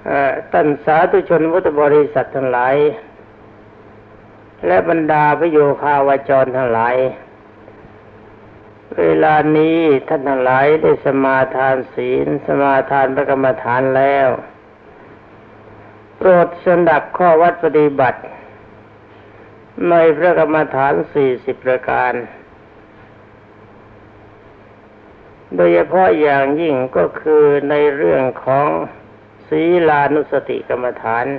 ท่านสาธุชนพุทธบริษัททั้งหลายและบรรดาพระโยคาวาจรทั้งหลายเวลานี้ท่านทั้งหลายได้สมาทานศีลสมาทานพระกรรมฐานแล้วโปรดสดับข้อวัดปฏิบัติในพระกรรมฐาน40ประการโดยเฉพาะอย่างยิ่งก็คือในเรื่องของศีลานุสติกรรมฐาน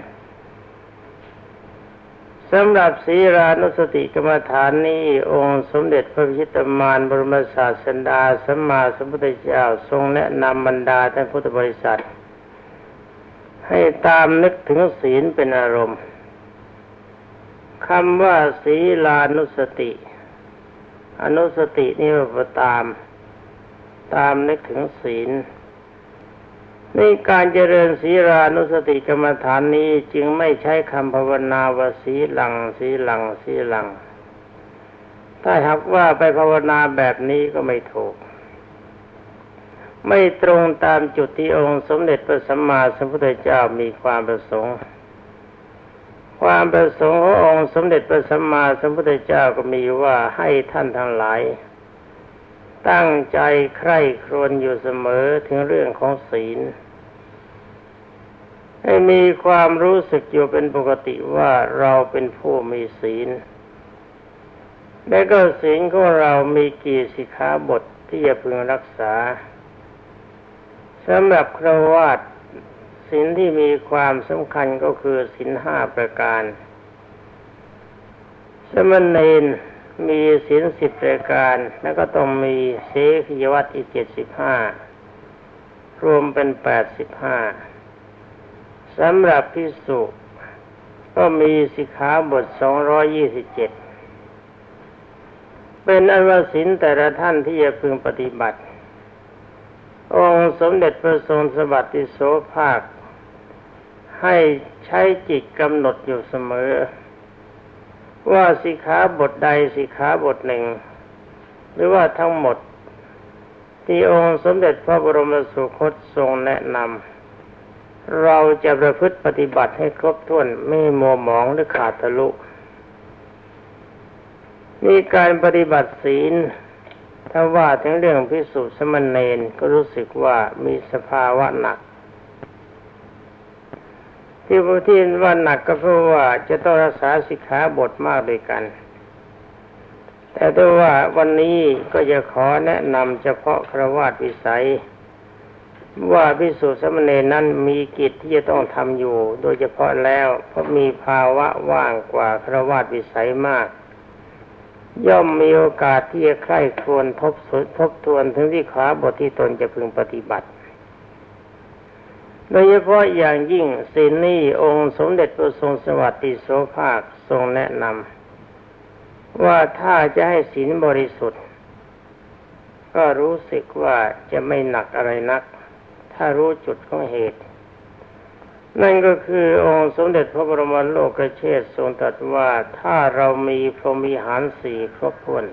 สำหรับศีลานุสติกรรมฐานนี้องค์สมเด็จพระพิชิตมารบรมศาสดาสัมมาสัมพุทธเจ้าทรงแนะนำบรรดาท่านพุทธบริษัทให้ตามนึกถึงศีลเป็นอารมณ์คำว่าศีลานุสติอนุสตินี่ว่าตามนึกถึงศีลในการเจริญศีลานุสติกรรมฐานนี้จึงไม่ใช้คำภาวนาว่าสีหลังสีหลังสีหลังถ้าหากว่าไปภาวนาแบบนี้ก็ไม่ถูกไม่ตรงตามจุดที่องค์สมเด็จพระสัมมาสัมพุทธเจ้ามีความประสงค์ขององค์สมเด็จพระสัมมาสัมพุทธเจ้าก็มีว่าให้ท่านทั้งหลายตั้งใจใคร่ครวญอยู่เสมอถึงเรื่องของศีลให้มีความรู้สึกอยู่เป็นปกติว่าเราเป็นผู้มีศีลและก็ศีลของเรามีกี่สิกขาบทที่จะพึงรักษาสำหรับฆราวาสศีลที่มีความสำคัญก็คือศีล5ประการสมณเณรมีศีล10ประการแล้วก็ต้องมีเสขียวัตรอีก75รวมเป็น85สำหรับภิกษุก็มีสิกขาบท227เป็นอันว่าศีลแต่ละท่านที่จะพึงปฏิบัติองค์สมเด็จพระทรงสวัสดิโสภาคให้ใช้จิตกำหนดอยู่เสมอว่าสิกขาบทใดสิกขาบทหนึ่งหรือว่าทั้งหมดที่องค์สมเด็จพระบรมสุคตทรงแนะนำเราจะประพฤติปฏิบัติให้ครบถ้วนไม่มัวหมองหรือขาดทะลุนี่การปฏิบัติศีลถ้าว่าถึงเรื่องภิกษุสมณเณรก็รู้สึกว่ามีสภาวะหนักที่ว่าหนักก็เพราะว่าจะต้องรักษาสิกขาบทมากด้วยกันแต่ถ้าว่าวันนี้ก็จะขอแนะนำเฉพาะฆราวาสวิสัยว่าภิกษุสมณเณรนั้นมีกิจที่จะต้องทำอยู่โดยเฉพาะแล้วเพราะมีภาวะว่างกว่าฆราวาสวิสัยมากย่อมมีโอกาสที่จะใคร่ครวญทบทวนถึงสิกขาบทที่ตนจะพึงปฏิบัติโดยเฉพาะอย่างยิ่งศีลนี้องค์สมเด็จพระทรงสวัสดิโสภาคทรงแนะนำว่าถ้าจะให้ศีลบริสุทธิ์ก็รู้สึกว่าจะไม่หนักอะไรนักถ้ารู้จุดของเหตุนั่นก็คือองค์สมเด็จพระบรมโลกเชษฐ์ทรงตรัสว่าถ้าเรามีพรหมิหาร4ครบถ้วน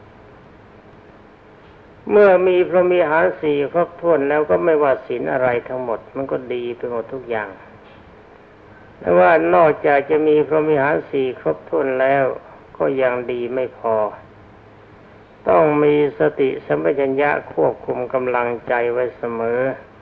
เมื่อมีพรหมิหาร4ครบถ้วนแล้วก็ไม่ว่าศีลอะไรทั้งหมดมันก็ดีไปหมดทุกอย่างแต่ว่านอกจากจะมีพรหมิหาร4ครบถ้วนแล้วก็ยังดีไม่พอต้องมีสติสัมปชัญญะควบคุมกำลังใจไว้เสมอ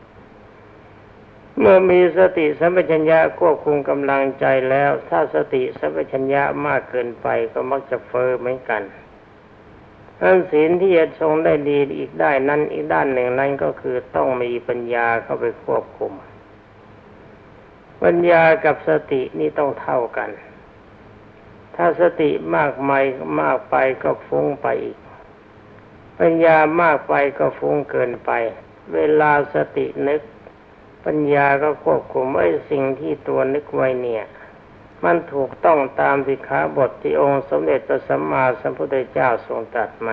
เมื่อมีสติสัมปชัญญะควบคุมกำลังใจแล้วถ้าสติสัมปชัญญะมากเกินไปก็มักจะเฟ้อเหมือนกันศีลที่จะทรงได้ดีอีกได้นั้นอีกด้านหนึ่งนั้นก็คือต้องมีปัญญาเข้าไปควบคุมปัญญากับสตินี่ต้องเท่ากันถ้าสติมากไปก็ฟุ้งไปอีกปัญญามากไปก็ฟุ้งเกินไปเวลาสตินึกปัญญาก็ควบคุมไอ้สิ่งที่ตัวนึกไว้เนี่ยมันถูกต้องตามสิกขาบทที่องค์สมเด็จพระสัมมาสัมพุทธเจ้าทรงตรัสไหม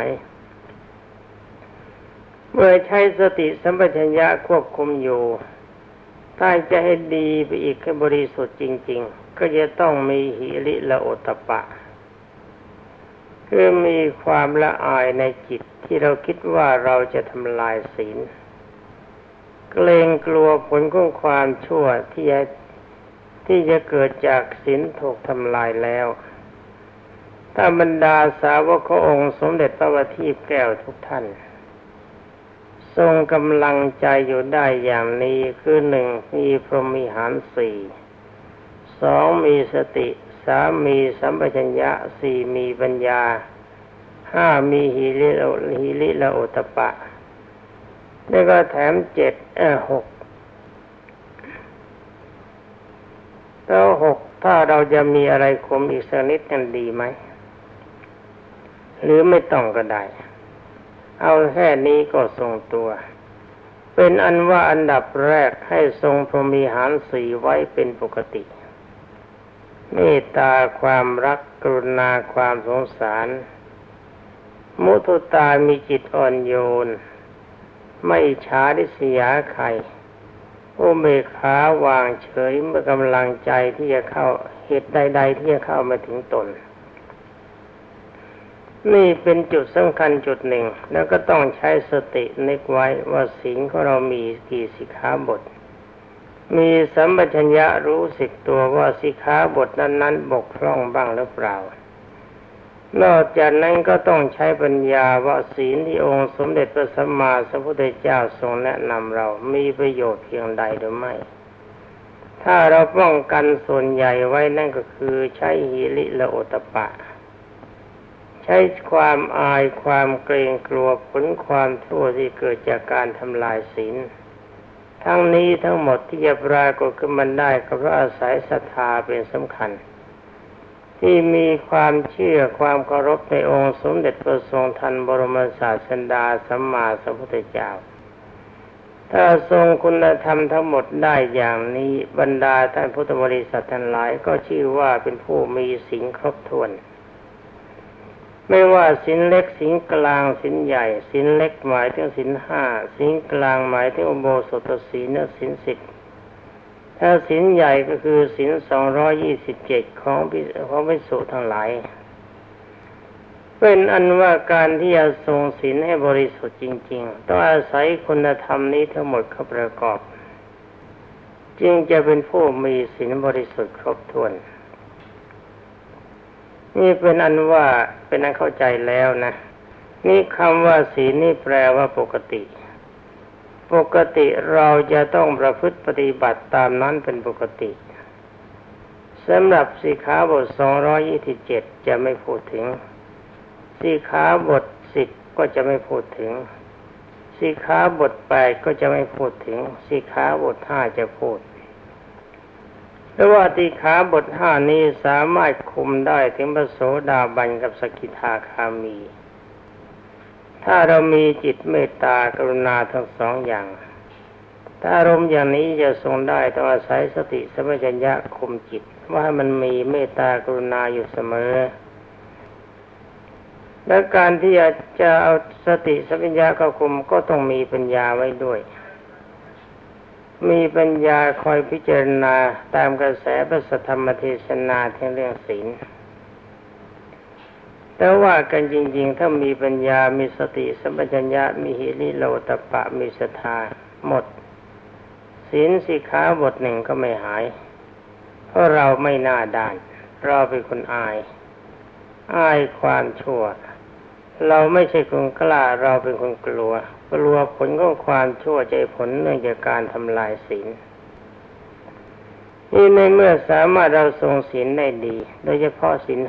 เมื่อใช้สติสัมปชัญญะควบคุมอยู่ถ้าจะให้ดีไปอีกให้บริสุทธิ์จริงๆก็จะต้องมีหิริและโอตตัปปะคือมีความละอายในจิตที่เราคิดว่าเราจะทำลายศีลเกรงกลัวผลของความชั่วที่จะเกิดจากศีลถูกทำลายแล้วถ้าบรรดาสาวกขององค์สมเด็จพระบัณฑิตแก้วทุกท่านทรงกำลังใจอยู่ได้อย่างนี้คือหนึ่งมีพรหมิหารสี่สองมีสติสามมีสัมปชัญญะสี่มีปัญญาห้ามีหิริละโอตตัปปะแล้วก็แถมหกแล้วหกถ้าเราจะมีอะไรคมอีกสักนิดกันดีไหมหรือไม่ต้องก็ได้เอาแค่นี้ก็ทรงตัวเป็นอันว่าอันดับแรกให้ทรงพรหมิหารสี่ไว้เป็นปกติเมตตาความรักกรุณาความสงสารมุทุตามีจิตอ่อนโยนไม่อิจฉาริษยาใครอุเบกขาวางเฉยเมื่อกำลังใจที่จะเข้าเหตุใดๆที่จะเข้ามาถึงตนนี่เป็นจุดสำคัญจุดหนึ่งแล้วก็ต้องใช้สตินึกไว้ว่าศีลของเรามีกี่สิกขาบทมีสัมปชัญญะรู้สึกตัวว่าสิกขาบทนั้นๆบกพร่องบ้างหรือเปล่านอกจากนั้นก็ต้องใช้ปัญญาว่าศีลที่องค์สมเด็จพระสัมมาสัมพุทธเจ้าทรงแนะนำเรามีประโยชน์เพียงใดหรือไม่ถ้าเราป้องกันส่วนใหญ่ไว้นั่นก็คือใช้หิริละโอตตัปปะใช้ความอายความเกรงกลัวผลความชั่วที่เกิดจากการทำลายศีลทั้งนี้ทั้งหมดที่จะปรากฏขึ้นมาได้ก็เพราะอาศัยศรัทธาเป็นสำคัญที่มีความเชื่อความเคารพในองค์สมเด็จพระทรงทันบรมศาสดาสัมมาสัมพุทธเจ้าถ้าทรงคุณธรรมทั้งหมดได้อย่างนี้บรรดาท่านพุทธบริษัททั้งหลายก็ชื่อว่าเป็นผู้มีศีลครบถ้วนไม่ว่าศีลเล็กศีลกลางศีลใหญ่ศีลเล็กหมายถึงศีลห้าศีลกลางหมายถึงอุโบสถศีลและศีล10ถ้าศีลใหญ่ก็คือศีล227ของภิกษุทั้งหลายเป็นอันว่าการที่จะทรงศีลให้บริสุทธิ์จริงๆต้องอาศัยคุณธรรมนี้ทั้งหมดเข้าประกอบจึงจะเป็นผู้มีศีลบริสุทธิ์ครบถ้วนนี่เป็นอันว่าเป็นอันเข้าใจแล้วนะนี่คำว่าศีลนี่แปลว่าปกติปกติเราจะต้องประพฤติปฏิบัติตามนั้นเป็นปกติสำหรับสิกขาบท227จะไม่พูดถึงสิกขาบท10ก็จะไม่พูดถึงสิกขาบท8ก็จะไม่พูดถึงสิกขาบท5จะพูดแต่ว่าสิกขาบท5นี้สามารถคุมได้ถึงพระโสดาบันกับสกิทาคามีถ้าเรามีจิตเมตตากรุณาทั้งสองอย่างถ้าอารมณ์อย่างนี้จะทรงได้ต้องอาศัยสติสัมปชัญญะคุมจิตว่าให้มันมีเมตตากรุณาอยู่เสมอและการที่จะเอาสติสัมปชัญญะเข้าคุมก็ต้องมีปัญญาไว้ด้วยมีปัญญาคอยพิจารณาตามกระแสพระธรรมเทศนาทั้งเรื่องศีลแต่ว่ากันจริงๆถ้ามีปัญญามีสติสัมปชัญญะมีหิริโลตปะมีศรัทธาหมดศีลสิกขาบทหนึ่งก็ไม่หายเพราะเราไม่หน้าด้านเราเป็นคนอายความชั่วเราไม่ใช่คนกล้าเราเป็นคนกลัวผลของความชั่วใจผลเนื่องจากการทำลายศีลนี่ในเมื่อสามารถเราทรงศีลได้ดีโดยเฉพาะศีล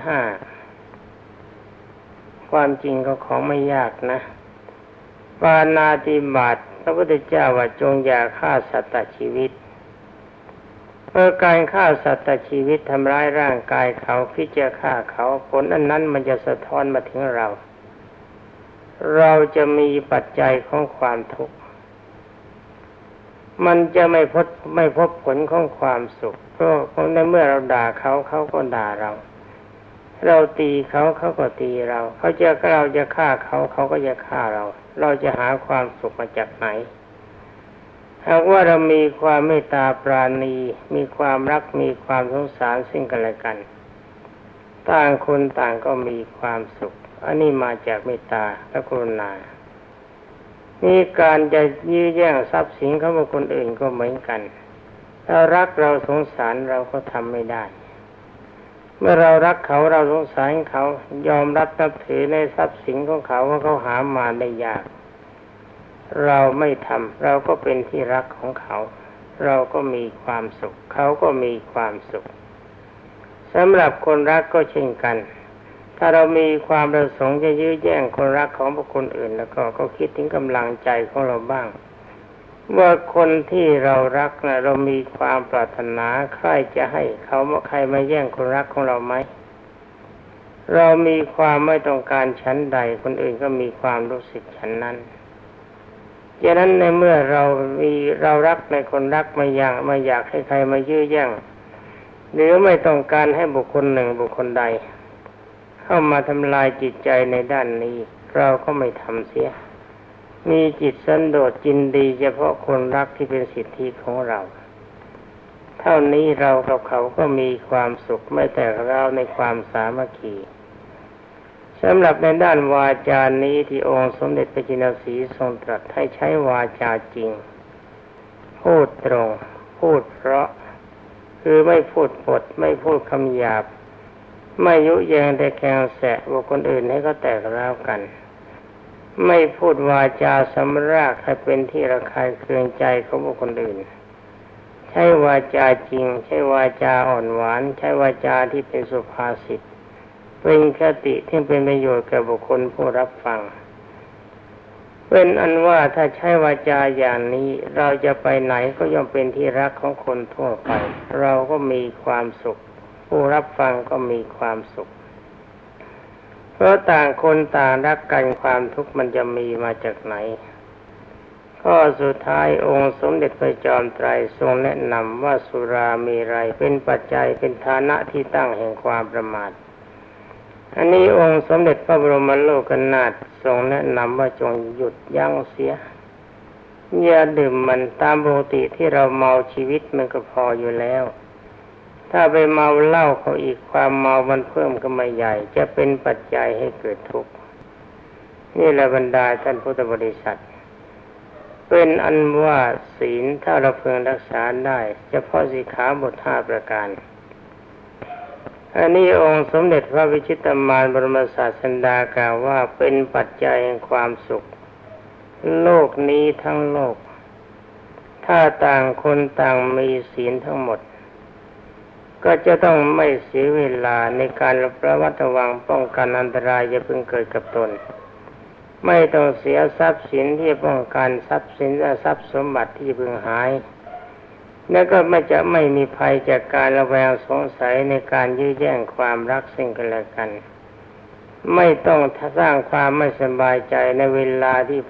5ความจริงก็ของไม่ยากนะปาณาติบาตพระพุทธเจ้าว่าจงอย่าฆ่าสัตว์ตัดชีวิตเมื่อการฆ่าสัตว์ตัดชีวิตทำร้ายร่างกายเขาคิดจะฆ่าเขาผลอันนั้นมันจะสะท้อนมาถึงเราจะมีปัจจัยของความทุกข์มันจะไม่พบผลของความสุขเพราะในเมื่อเราด่าเขาก็ด่าเราตีเขาก็ตีเราเราจะฆ่าเขาก็จะฆ่าเราจะหาความสุขมาจากไหนหากว่าเรามีความเมตตาปราณีมีความรักมีความสงสารซึ่งกันและกันต่างคนต่างก็มีความสุขอันนี้มาจากเมตตาและกรุณานี่การจะยื้อแย่งทรัพย์สินของบุคคลอื่นก็เหมือนกันถ้ารักเราสงสารเราก็ทำไม่ได้เมื่อเรารักเขาเราสงสารเขายอมรับนับถือในทรัพย์สินของเขาว่าเขาหามาได้ยากเราไม่ทำเราก็เป็นที่รักของเขาเราก็มีความสุขเขาก็มีความสุขสำหรับคนรักก็เช่นกันถ้าเรามีความประสงค์จะยื้อแย่งคนรักของบุคคลอื่นแล้วก็คิดถึงกำลังใจของเราบ้างว่าคนที่เรารักนะเรามีความปรารถนาใครจะให้เขาใครมาแย่งคนรักของเราไหมเรามีความไม่ต้องการชั้นใดคนอื่นก็มีความรู้สึกชั้นนั้นดังนั้นในเมื่อเรารักในคนรักไม่อยากให้ใครมายื้อแย่งหรือไม่ต้องการให้บุคคลหนึ่งบุคคลใดเข้ามาทำลายจิตใจในด้านนี้เราก็ไม่ทำเสียมีจิตสันโดษยินดีเฉพาะคนรักที่เป็นสิทธิของเราเท่านี้เรากับเขาก็มีความสุขไม่แตกร้าวในความสามัคคีสำหรับในด้านวาจานี้ที่องค์สมเด็จพระจินสีห์ทรงตรัสให้ใช้วาจาจริงพูดตรงพูดเพราะคือไม่พูดปดไม่พูดคำหยาบไม่ยุแยงแต่แกงแสะบุคคลอื่นให้เขาแตกร้าวกันไม่พูดวาจาสำรากให้เป็นที่ระคายเคืองใจของบุคคลอื่นใช้วาจาจริงใช้วาจาอ่อนหวานใช้วาจาที่เป็นสุภาษิตเป็นคติที่เป็นประโยชน์แก่บุคคลผู้รับฟังเป็นอันว่าถ้าใช้วาจาอย่างนี้เราจะไปไหนก็ย่อมเป็นที่รักของคนทั่วไปเราก็มีความสุขผู้รับฟังก็มีความสุขเพราะต่างคนต่างรักกันความทุกข์มันจะมีมาจากไหนข้อสุดท้ายองค์สมเด็จพระจอมไตรทรงแนะนำว่าสุราเมรัยเป็นปัจจัยเป็นฐานะที่ตั้งแห่งความประมาทอันนี้องค์สมเด็จพระบรมโลกนาถทรงแนะนำว่าจงหยุดยั้งเสียอย่าดื่มมันตามปกติที่เราเมาชีวิตมันก็พออยู่แล้วถ้าไปเมาเหล้าเขาอีกความเมามันเพิ่มก็ไม่ใหญ่จะเป็นปัจจัยให้เกิดทุกข์นี่แหละบรรดาท่านพุทธบริษัทเป็นอันว่าศีลถ้าเราพึงรักษาได้เฉพาะสิกขาบท5ประการอันนี้องค์สมเด็จพระวิชิตมารบรมศาสดากล่าวว่าเป็นปัจจัยแห่งความสุขโลกนี้ทั้งโลกถ้าต่างคนต่างมีศีลทั้งหมดก็จะต้องไม่เสียเวลาในการระมัดระวังป้องกันอันตรายอย่าเพิ่งเกิดกับตนไม่ต้องเสียทรัพย์สินที่ป้องกันทรัพย์สินและทรัพย์สมบัติที่พึงหายแล้วก็ไม่มีภัยจากการระแวงสงสัยในการยื้อแย่งความรักซึ่งกันและกันไม่ต้องสร้างความไม่สบายใจในเวลาที่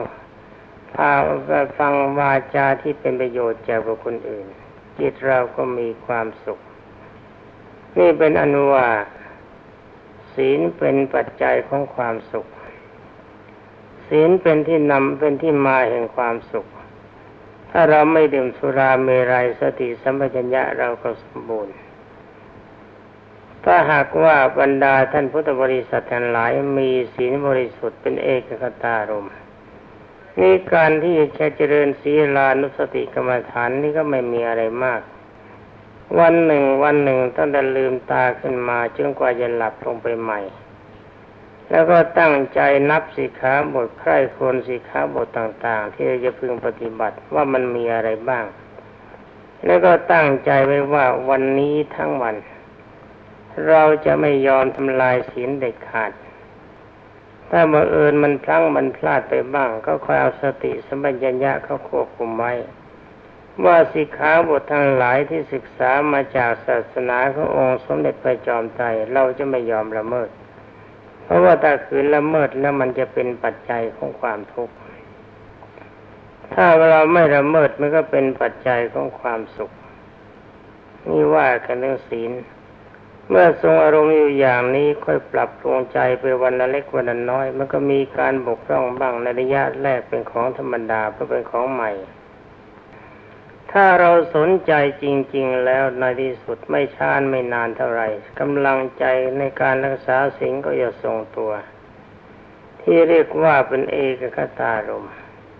ฟังวาจาที่เป็นประโยชน์แก่บุคคลอื่นจิตเราก็มีความสุขนี่เป็นอนุว่าศีลเป็นปัจจัยของความสุขศีลเป็นที่นำเป็นที่มาแห่งความสุขถ้าเราไม่ดื่มสุราเมรัยสติสัมปชัญญะเราก็สมบูรณ์ถ้าหากว่าบรรดาท่านพุทธบริษัททั้งหลายมีศีลบริสุทธิ์เป็นเอกคตารมณ์นี่การที่จะเจริญศีลานุสติกรรมฐานนี่ก็ไม่มีอะไรมากวันหนึ่งตั้งแต่ลืมตาขึ้นมาจนกว่าจะหลับลงไปใหม่แล้วก็ตั้งใจนับสิกขาบทใคร่ครวญสิกขาบทต่างๆที่จะพึงปฏิบัติว่ามันมีอะไรบ้างแล้วก็ตั้งใจไว้ว่าวันนี้ทั้งวันเราจะไม่ยอมทำลายศีลเด็ดขาดถ้าบังเอิญมันพลั้งมันพลาดไปบ้างก็คอยเอาสติสัมปชัญญะเข้าควบคุมไว้ว่าสิกขาบททั้งหลายที่ศึกษามาจากศาสนาขององค์สมเด็จพระจอมไตรเราจะไม่ยอมละเมิดเพราะว่าถ้าขืนละเมิดแล้วมันจะเป็นปัจจัยของความทุกข์ถ้าเราไม่ละเมิดมันก็เป็นปัจจัยของความสุขนี่ว่ากันเรื่องศีลเมื่อทรงอารมณ์อยู่อย่างนี้ค่อยปรับปรุงใจไปวันละเล็กวันละน้อยมันก็มีการบกพร่องบ้างในระยะแรกเป็นของธรรมดาเพราะเป็นของใหม่ถ้าเราสนใจจริงๆแล้วในที่สุดไม่ช้าไม่นานเท่าไหร่กำลังใจในการรักษาศีลก็จะทรงตัวที่เรียกว่าเป็นเอกคตารมณ์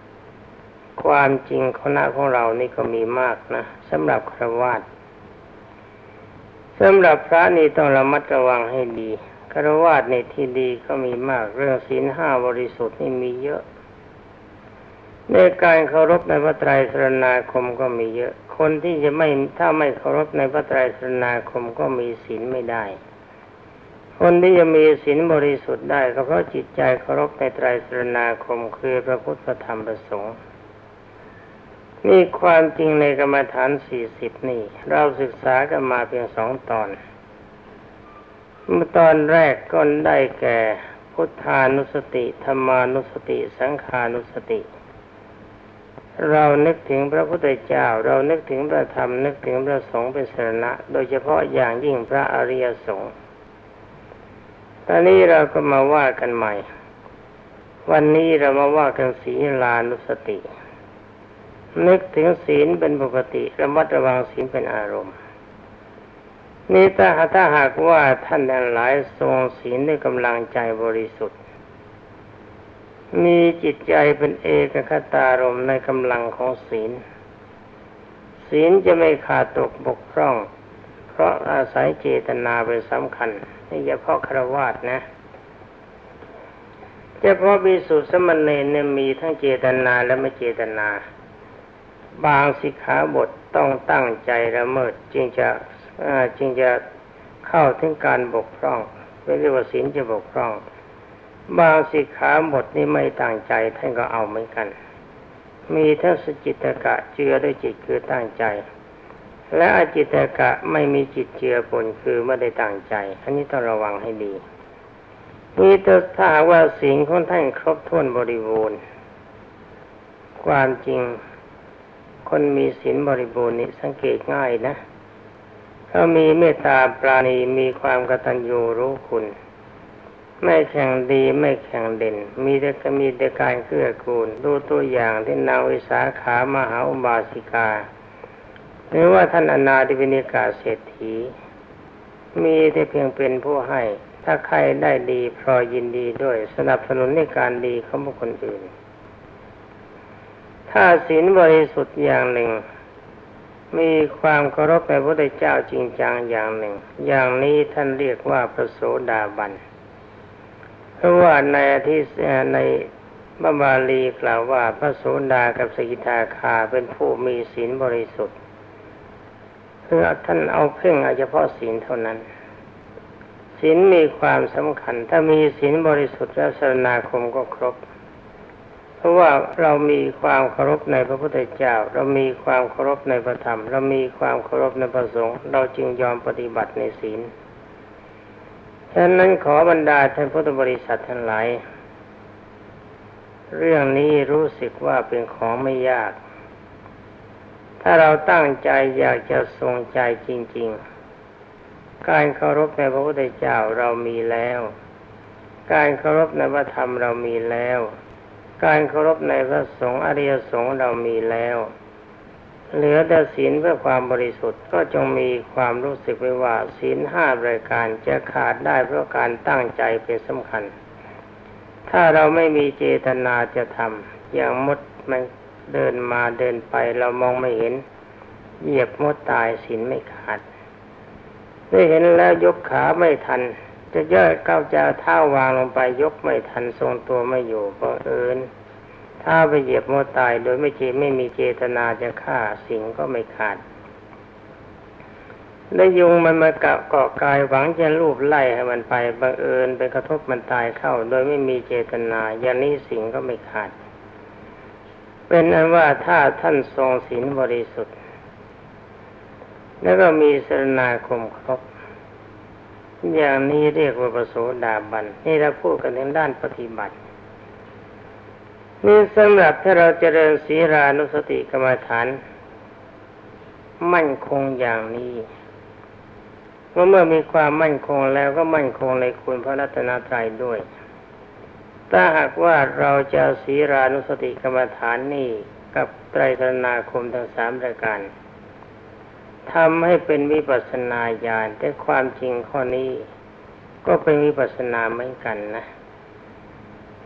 ความจริงคณะของเรานี่ก็มีมากนะสำหรับฆราวาสสำหรับพระนี่ต้องระมัดระวังให้ดีฆราวาสในที่ดีก็มีมากเรื่องศีลห้าบริสุทธิ์นี่มีเยอะในการเคารพในพระไตรสรณาคมก็มีเยอะคนที่จะไม่ถ้าไม่เคารพในพระไตรสรณาคมก็มีศีลไม่ได้คนที่จะมีศีลบริสุทธิ์ได้ก็เพราะจิตใจเคารพในไตรสรณาคมคือพระพุทธธรรมประสงค์นี่ความจริงในกรรมฐาน40นี่เราศึกษากันมาเพียง2 ตอนเมื่อตอนแรกก็ได้แก่พุทธานุสติธรรมานุสติสังขานุสติเรานึกถึงพระพุทธเจ้าเรานึกถึงพระธรรมนึกถึงพระสงฆ์เป็นสรณะโดยเฉพาะอย่างยิ่งพระอริยสงฆ์ตอนนี้เราก็มาว่ากันใหม่วันนี้เรามาว่ากันศีลานุสตินึกถึงศีลเป็นปกติระมัดระวังศีลเป็นอารมณ์นี่ถ้าหากว่าท่านทั้งหลายทรงศีลด้วยกำลังใจบริสุทธิ์มีจิตใจเป็นเอกคตารมณ์ในกำลังของศีลศีลจะไม่ขาดตกบกพร่องเพราะอาศัยเจตนาเป็นสำคัญนี่เฉพาะฆราวาสนะเฉพาะภิกษุสมณเณรเนี่ยมีทั้งเจตนาและไม่เจตนาบางสิกขาบทต้องตั้งใจละเมิดจึงจะเข้าถึงการบกพร่องเรียกว่าศีลจะบกพร่องบางสิกขาบทนี่ไม่ตั้งใจท่านก็เอาเหมือนกันมีทั้งสจิตกะเจือด้วยจิตคือตั้งใจและอจิตกะไม่มีจิตเจือปนคือไม่ได้ตั้งใจอันนี้ต้องระวังให้ดีนี่ถ้าหากว่าศีลของท่านครบถ้วนบริบูรณ์ความจริงคนมีศีลบริบูรณ์นี่สังเกตง่ายนะเขามีเมตตาปราณีมีความกตัญญูรู้คุณไม่แข่งดีไม่แข่งเด่นมีแต่การเกื้อกูลดูตัวอย่างที่นางวิสาขามหาอุบาสิกาหรือว่าท่านอนาถบิณฑิกาเศรษฐีมีแต่เพียงเป็นผู้ให้ถ้าใครได้ดีพลอยยินดีด้วยสนับสนุนในการดีของบุคคลอื่นถ้าศีลบริสุทธิ์อย่างหนึ่งมีความเคารพในพระพุทธเจ้าจริงจังอย่างหนึ่งอย่างนี้ท่านเรียกว่าพระโสดาบันเพราะว่าในพระบาลีกล่าวว่าพระโสดากับสกิทาคาเป็นผู้มีศีลบริสุทธิ์คือท่านเอาเพ่งเฉพาะศีลเท่านั้นศีลมีความสำคัญถ้ามีศีลบริสุทธิ์แล้วสรณาคมก็ครบเพราะว่าเรามีความเคารพในพระพุทธเจ้าเรามีความเคารพในพระธรรมเรามีความเคารพในพระสงฆ์เราจึงยอมปฏิบัติในศีลฉะนั้นขอบรรดาท่านพุทธบริษัททั้งหลายเรื่องนี้รู้สึกว่าเป็นของไม่ยากถ้าเราตั้งใจอยากจะทรงใจจริงๆการเคารพในพระพุทธเจ้าเรามีแล้วการเคารพในพระธรรมเรามีแล้วการเคารพในพระสงฆ์อริยสงฆ์เรามีแล้วเหลือแต่ศีลเพื่อความบริสุทธิ์ก็จงมีความรู้สึกไว้ว่าศีล5รายการจะขาดได้เพราะการตั้งใจเป็นสำคัญถ้าเราไม่มีเจตนาจะทำอย่างมดมันเดินมาเดินไปเรามองไม่เห็นเหยียบมดตายศีลไม่ขาดได้เห็นแล้วยกขาไม่ทันจะย่อยก้าวจะเท้าวางลงไปยกไม่ทันทรงตัวไม่อยู่บังเอิญถ้าไปเหยียบมดตายโดยไม่มีเจตนาจะฆ่าสิ่งก็ไม่ขาดได้ยุงมันมาเกาะกายหวังจะลูบไล่ให้มันไปบังเอิญไปกระทบมันตายเข้าโดยไม่มีเจตนาอย่างนี้สิ่งก็ไม่ขาดเป็นอันว่าถ้าท่านทรงศีลบริสุทธิ์แล้วก็มีสรณาคมครบอย่างนี้เรียกว่าพระโสดาบันนี่เราพูดกันถึงด้านปฏิบัตินี่สำหรับถ้าเราเจริญศีลานุสติกรรมฐานมั่นคงอย่างนี้เมื่อมีความมั่นคงแล้วก็มั่นคงในคุณพระรัตนตรัยด้วยถ้าหากว่าเราจะศีลานุสติกรรมฐานนี่กับไตรสรณาคมทั้ง3รายการทำให้เป็นวิปัสสนาญาณแต่ความจริงข้อนี้ก็เป็นวิปัสสนาเหมือนกันนะ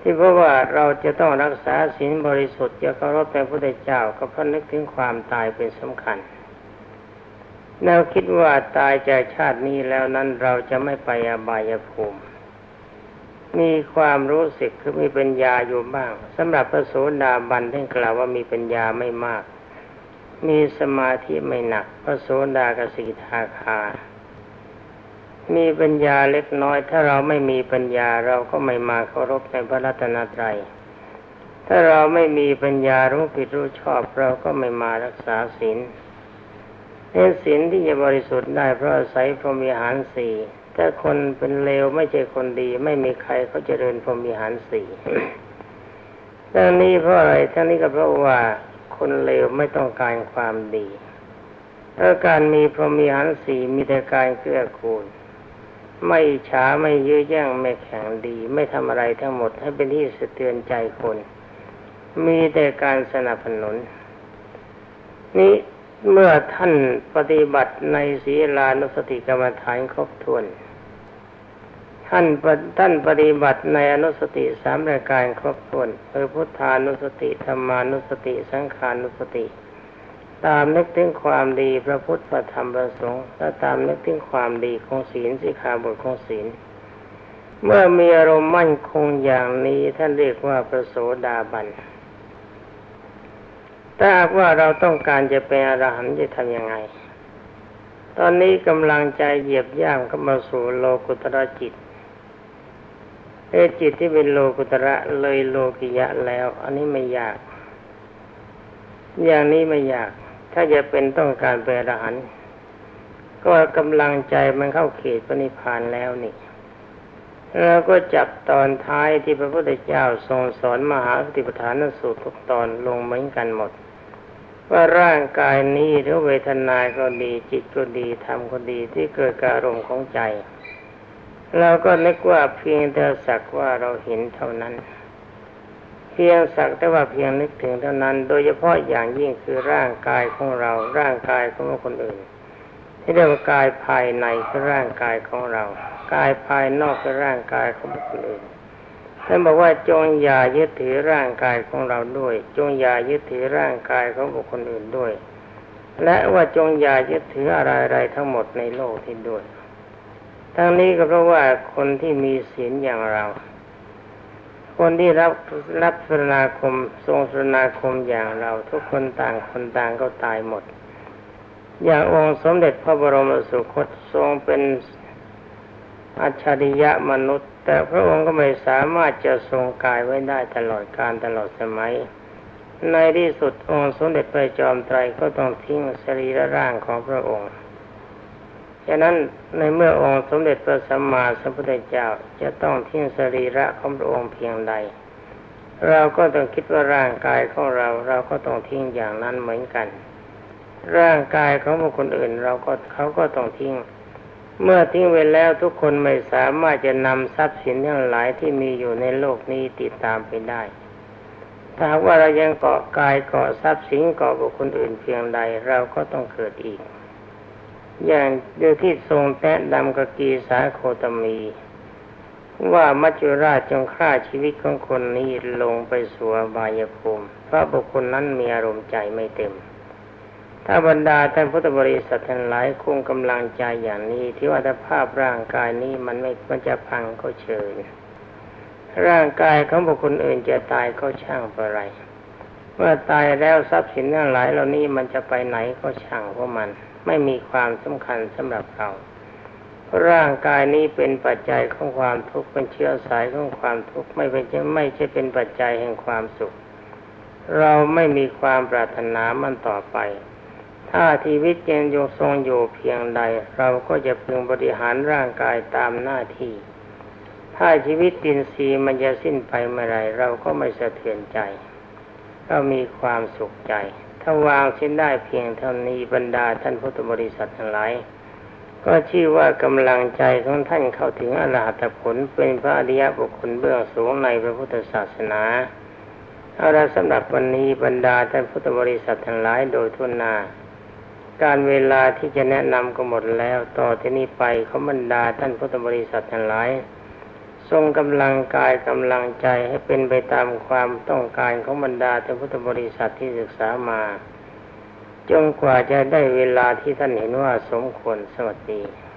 ที่เพราะว่าเราจะต้องรักษาศีลบริสุทธิ์จะเคารพในพระพุทธเจ้าก็เพราะนึกถึงความตายเป็นสำคัญแนวคิดว่าตายจากชาตินี้แล้วนั้นเราจะไม่ไปอบายภูมิมีความรู้สึกคือมีปัญญาอยู่บ้างสำหรับพระโสดาบันท่านกล่าวว่ามีปัญญาไม่มากมีสมาธิไม่หนักพระโสดากับสกิทาคามีปัญญาเล็กน้อยถ้าเราไม่มีปัญญาเราก็ไม่มาเคารพในพระรัตนตรัยถ้าเราไม่มีปัญญารู้ผิดรู้ชอบเราก็ไม่มารักษาศีลศีลที่จะบริสุทธิ์ได้เพราะอาศัยพรหมวิหารสี่ถ้าคนเป็นเลวไม่ใช่คนดีไม่มีใครเขาเจริญพรหมวิหารสี่ทั้งนี้เพราะอะไรทั้งนี้ก็เพราะว่าคนเลวไม่ต้องการความดีถ้าการมีพรหมวิหารสี่มีแต่การเกื้อกูลไม่ฉาไม่ยื้อแย่งไม่แข่งดีไม่ทำอะไรทั้งหมดให้เป็นที่สะเทือนใจคนมีแต่การสนับสนุนนี้เมื่อท่านปฏิบัติในศีลานุสติกรรมฐานครบถ้วนท่านปฏิบัติในอนุสติสามรายการครบถ้วนคือพุทธานุสติธรรมานุสติสังขานุสติตามนึกถึงความดีพระพุทธพระธรรมพระสงฆ์และตามนึกถึงความดีของศีลสิกขาบทของศีลเมื่อมีอารมณ์มั่นคงอย่างนี้ท่านเรียกว่าพระโสดาบันถ้าหากว่าเราต้องการจะเป็นอรหันต์จะทำยังไงตอนนี้กำลังใจเหยียบย่างเข้ามาสู่โลกุตระจิตจิตที่เป็นโลกุตระเลยโลกิยะแล้วอันนี้ไม่ยากอย่างนี้ไม่ยากถ้าจะเป็นต้องการเป็นอรหันต์ก็กำลังใจมันเข้าเขตพระนิพพานแล้วนี่แล้วก็จับตอนท้ายที่พระพุทธเจ้าทรงสอนมหาสติปัฏฐานสูตรทุกตอนลงเหมือนกันหมดว่าร่างกายนี้หรือเวทนาก็ดีจิตก็ดีธรรมก็ดีที่เกิดกับอารมณ์ของใจเราก็นึกว่าเพียงแต่สักว่าเราเห็นเท่านั้นเพียงสักแต่ว่าเพียงนึกถึงเท่านั้นโดยเฉพาะอย่างยิ่งคือร่างกายของเราร่างกายของคนอื่นที่เรียกว่ากายภายในคือร่างกายของเรากายภายนอกคือร่างกายของคนอื่นท่านบอกว่าจงอย่ายึดถือร่างกายของเราด้วยจงอย่ายึดถือร่างกายของบุคคลอื่นด้วยและว่าจงอย่ายึดถืออะไรๆทั้งหมดในโลกที่ด้วยทั้งนี้ก็เพราะว่าคนที่มีศีลอย่างเราคนที่รับสรณาคมทรงสรณาคมอย่างเราทุกคนต่างคนต่างก็ตายหมดอย่างองค์สมเด็จพระบรมสุคตทรงเป็นอัจฉริยะมนุษย์แต่พระองค์ก็ไม่สามารถจะทรงกายไว้ได้ตลอดกาลตลอดสมัยในที่สุดองค์สมเด็จพระจอมไตรก็ต้องทิ้งสรีระร่างของพระองค์ฉะนั้นในเมื่อองค์สมเด็จพระสัมมาสัมพุทธเจ้าจะต้องทิ้งสรีระของพระองค์เพียงใดเราก็ต้องคิดว่าร่างกายของเราก็ต้องทิ้งอย่างนั้นเหมือนกันร่างกายของบุคคลอื่นเขาก็ต้องทิ้งเมื่อทิ้งไว้แล้วทุกคนไม่สามารถจะนำทรัพย์สินทั้งหลายที่มีอยู่ในโลกนี้ติดตามไปได้ถ้าว่าเรายังเกาะกายเกาะทรัพย์สินเกาะบุคคลอื่นเพียงใดเราก็ต้องเกิดอีกอย่างโดยที่ทรงแนะนำกกีสาโคตมีว่ามัจจุราชจงฆ่าชีวิตของคนนี้ลงไปสู่อบายภูมิเพราะบุคคลนั้นมีอารมณ์ใจไม่เต็มถ้าบรรดาท่านพุทธบริษัททั้งหลายคงกำลังใจอย่างนี้ที่ว่าถ้าภาพร่างกายนี้มันจะพังก็เชิญร่างกายของบุคคลอื่นจะตายก็ช่างอะไรเมื่อตายแล้วทรัพย์สินทั้งหลายเหล่านี้มันจะไปไหนก็ช่างเพราะมันไม่มีความสำคัญสำหรับเราร่างกายนี้เป็นปัจจัยของความทุกข์เป็นเชื้อสายของความทุกข์ไม่ใช่เป็นปัจจัยแห่งความสุขเราไม่มีความปรารถนามันต่อไปถ้าชีวิตยังทรงอยู่เพียงใดเราก็จะพึงบริหารร่างกายตามหน้าที่ถ้าชีวิตอินทรีย์มันจะสิ้นไปเมื่อไรเราก็ไม่สะเทือนใจเรามีความสุขใจถ้าวางสิ้นได้เพียงเท่านี้บรรดาท่านพุทธบริษัททั้งหลายก็ชื่อว่ากำลังใจของท่านเข้าถึงอรหัตผลเป็นพระอริยบุคคลเบื้องสูงในพระพุทธศาสนาเอาละสำหรับวันนี้บรรดาท่านพุทธบริษัททั้งหลายโดยทั่วหน้าการเวลาที่จะแนะนำก็หมดแล้วต่อที่นี้ไปขอบรรดาท่านพุทธบริษัททั้งหลายทรงกำลังกายกำลังใจให้เป็นไปตามความต้องการของบรรดาท่านพุทธบริษัทที่ศึกษามาจนกว่าจะได้เวลาที่ท่านเห็นว่าสมควรสวัสดี